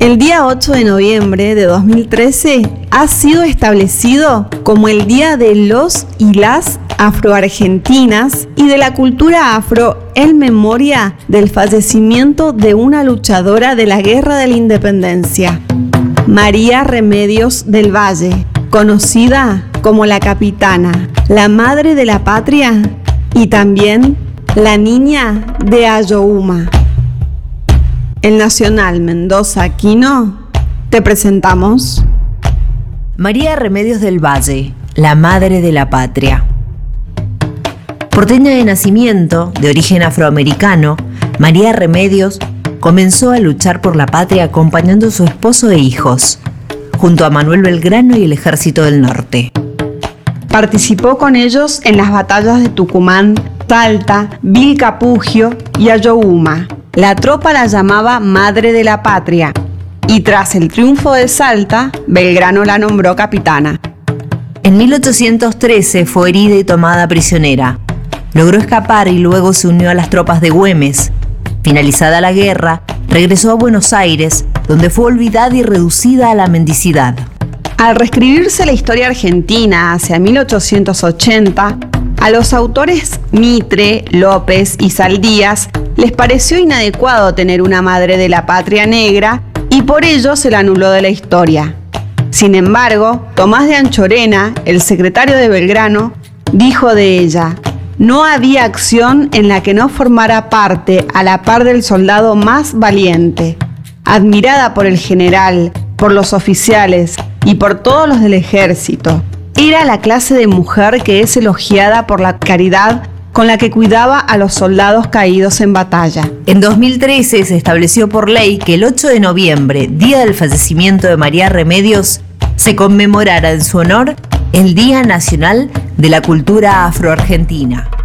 El día 8 de noviembre de 2013 ha sido establecido como el Día de los y las afroargentinas y de la cultura afro en memoria del fallecimiento de una luchadora de la Guerra de la Independencia, María Remedios del Valle, conocida como la Capitana, la Madre de la Patria y también la Niña de Ayohuma. El Nacional Mendoza Quino, te presentamos María Remedios del Valle, la Madre de la Patria. Porteña de nacimiento, de origen afroamericano, María Remedios comenzó a luchar por la patria acompañando a su esposo e hijos, junto a Manuel Belgrano y el Ejército del Norte. Participó con ellos en las batallas de Tucumán, Salta, Vilcapugio y Ayohuma. La tropa la llamaba Madre de la Patria y tras el triunfo de Salta, Belgrano la nombró capitana. En 1813 fue herida y tomada prisionera. Logró escapar y luego se unió a las tropas de Güemes. Finalizada la guerra, regresó a Buenos Aires, donde fue olvidada y reducida a la mendicidad. Al reescribirse la historia argentina hacia 1880, a los autores Mitre, López y Saldías les pareció inadecuado tener una madre de la patria negra y por ello se la anuló de la historia. Sin embargo, Tomás de Anchorena, el secretario de Belgrano, dijo de ella: no había acción en la que no formara parte a la par del soldado más valiente. Admirada por el general, por los oficiales y por todos los del ejército, era la clase de mujer que es elogiada por la caridad con la que cuidaba a los soldados caídos en batalla. En 2013 se estableció por ley que el 8 de noviembre, día del fallecimiento de María Remedios, se conmemorara en su honor el Día Nacional de la Cultura Afroargentina.